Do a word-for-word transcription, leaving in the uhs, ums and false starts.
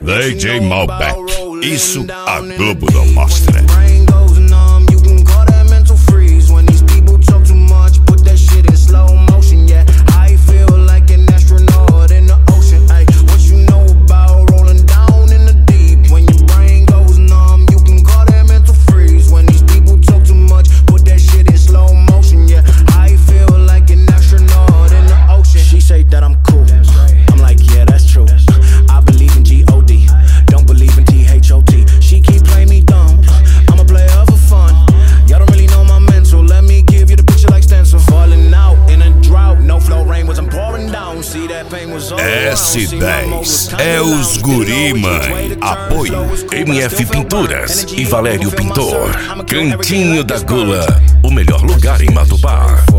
D J Malbec, isso a Globo não mostra. S dez é os guri, mãe. Apoio M F Pinturas e Valério Pintor. Cantinho da Gula, o melhor lugar em Matupá.